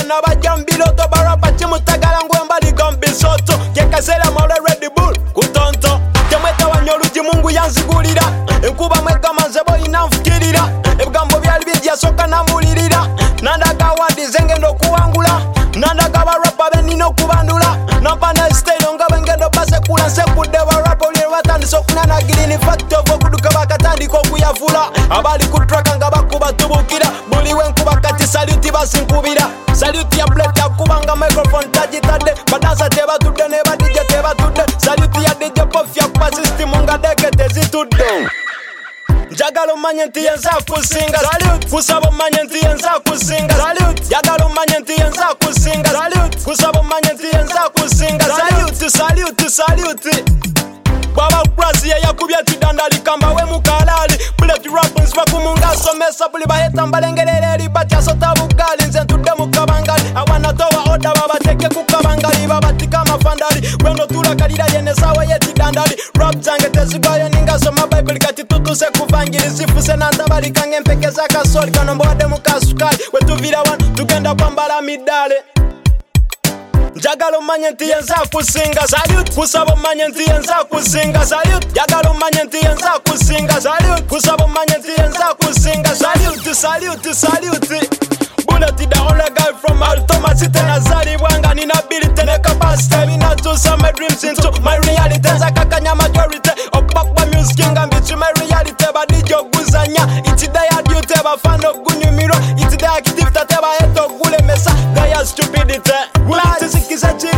n'abajambiro to barapa kimutagala ngwembali gambisoto kekasera mole Red Bull kutonto temweta wanyoluji Mungu yanzigulira enkuba mwegamaze boyina nfukirira ebigambo byali bijjasoka namulirira nandaga wandize ngendo kuwangula nandaga barapa benina okubandula nampana style nga bengendo basekula nsekudde barapa oli batandise okunanagira in fact of okuduka bakatandika okuyavula abali ku track nga bakuba tubukira buli wenkuba kati salute basinkubira salute ya blade yakubanga microphone tagitadde badansa tebatudde ne badije tebatudde salute ya DJ Puff yakuba system nga deke tezitudde njagala omanye nti yenza kusinga salute kusaba omanye nti yenza kusinga salute njagala omanye nti yenza kusinga salute kusaba omanye nti yenza kusinga salute salute salute Baba Krasi yakubya tidandali kamba we mukalali bullet rappers bakumunga somesa buli baheta mbalengerere libati asota bugali nze tudde mukabangali awana towa oda baba teke kukabangali baba tikama fandali wendo tulakalira yene sawa yetidandali rap zange tezigayo ninga soma bible kati tutuse kuvangiri sifuse nantabali kange mpekeza kasoli kanombode mukasukali wetuvira wan tugenda kwambala midale njagala omanye nti yenza kusinga salute kusaba omanye nti yenza kusinga salute njagala omanye nti yenza kusinga salute kusaba omanye nti yenza kusinga salute salute salute bullet the only guy from Altoma City nazalibwa nga nina ability ne capacity binatuusa my dreams into my reality nzakakanya majority okubakwa music nga mbitu my reality badijja oguzanya itide ya duty bafana okunyumirwa itide active tate baheta okulemesa gaya stupidity Zikiza